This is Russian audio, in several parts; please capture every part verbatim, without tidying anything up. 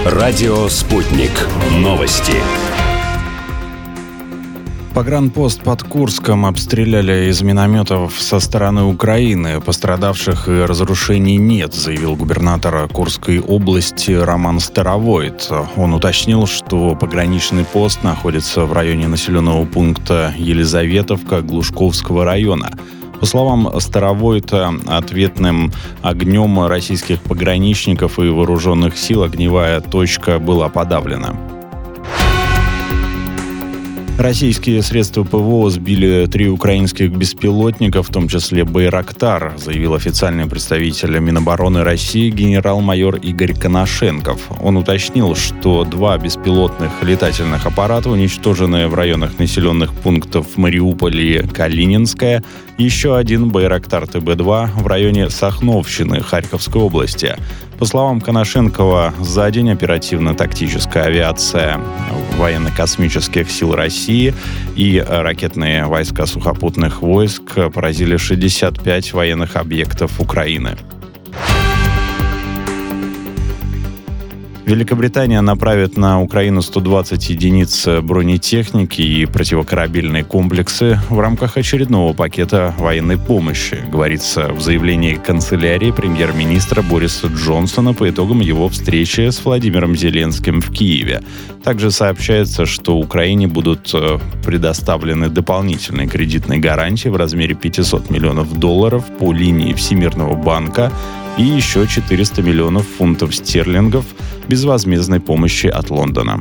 Радио «Спутник». Новости. Погранпост под Курском обстреляли из минометов со стороны Украины. Пострадавших и разрушений нет, заявил губернатор Курской области Роман Старовойт. Он уточнил, что пограничный пост находится в районе населенного пункта Елизаветовка Глушковского района. По словам Старовойта, ответным огнем российских пограничников и вооруженных сил огневая точка была подавлена. Российские средства ПВО сбили три украинских беспилотника, в том числе «Байрактар», заявил официальный представитель Минобороны России генерал-майор Игорь Коношенков. Он уточнил, что два беспилотных летательных аппарата уничтожены в районах населенных пунктов Мариуполь и Калининская, еще один «Байрактар Тэ Бэ два» в районе Сахновщины Харьковской области. По словам Коношенкова, за день оперативно-тактическая авиация военно-космических сил России и ракетные войска сухопутных войск поразили шестьдесят пять военных объектов Украины. Великобритания направит на Украину сто двадцать единиц бронетехники и противокорабельные комплексы в рамках очередного пакета военной помощи, говорится в заявлении канцелярии премьер-министра Бориса Джонсона по итогам его встречи с Владимиром Зеленским в Киеве. Также сообщается, что Украине будут предоставлены дополнительные кредитные гарантии в размере пятьсот миллионов долларов по линии Всемирного банка и еще четыреста миллионов фунтов стерлингов безвозмездной помощи от Лондона.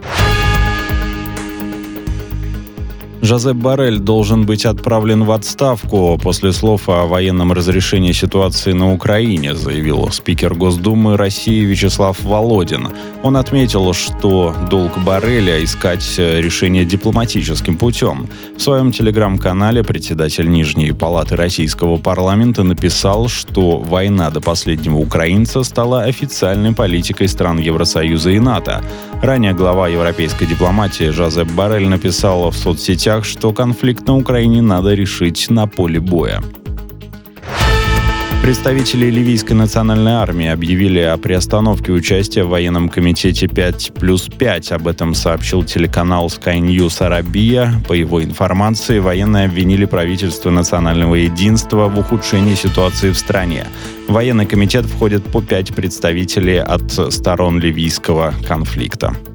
Жозеп Боррель должен быть отправлен в отставку после слов о военном разрешении ситуации на Украине, заявил спикер Госдумы России Вячеслав Володин. Он отметил, что долг Борреля искать решение дипломатическим путем. В своем телеграм-канале председатель Нижней палаты российского парламента написал, что война до последнего украинца стала официальной политикой стран Евросоюза и НАТО. Ранее глава европейской дипломатии Жозеп Боррель написал в соцсетях, что конфликт на Украине надо решить на поле боя. Представители Ливийской национальной армии объявили о приостановке участия в военном комитете пять плюс пять. Об этом сообщил телеканал Sky News Арабия. По его информации, военные обвинили правительство национального единства в ухудшении ситуации в стране. В военный комитет входят по пять представителей от сторон ливийского конфликта.